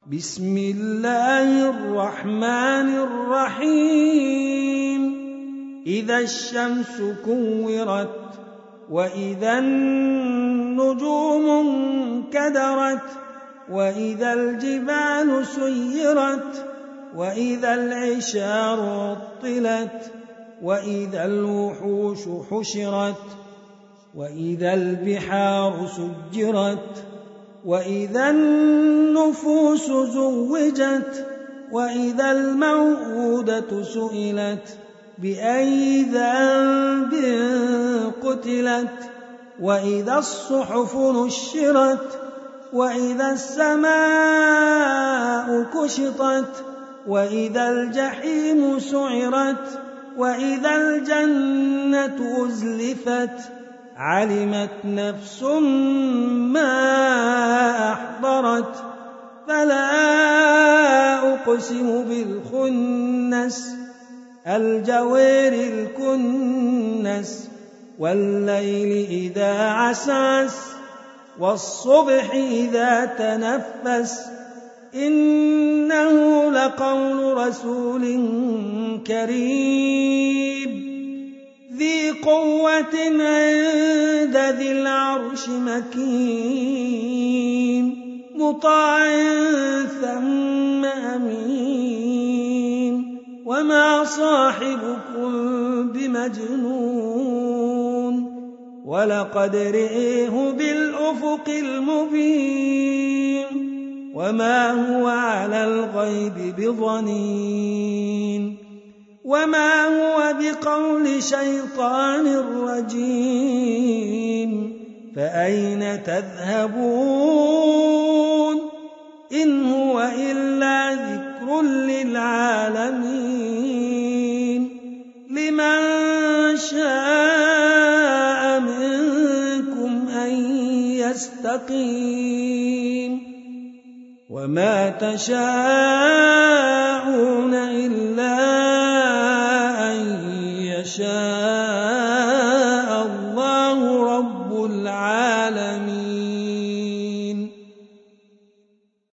بسم الله الرحمن الرحيم إذا الشمس كورت وإذا النجوم انكدرت وإذا الجبال سيرت وإذا العشار عطلت وإذا الوحوش حشرت وإذا البحار سجرت وإذا النفوس زوجت وإذا الموءودة سئلت بأي ذنب قتلت وإذا الصحف نشرت وإذا السماء كشطت وإذا الجحيم سعرت وإذا الجنة أزلفت علمت نفس ما أحضرت فلا أقسم بالخنس الجوار الكنس والليل إذا عسعس والصبح إذا تنفس إنه لقول رسول كريم ذي قوة عند ذي العرش مكين مطاع ثم أمين وما صاحبكم بمجنون ولقد رئيه بالأفق المبين وما هو على الغيب بضنين وما هو بقول شيطان رجيم فأين تذهبون إن هو إلا ذكر للعالمين لمن شاء منكم أن يستقيم وما تشاءون إلا شاء الله رب العالمين.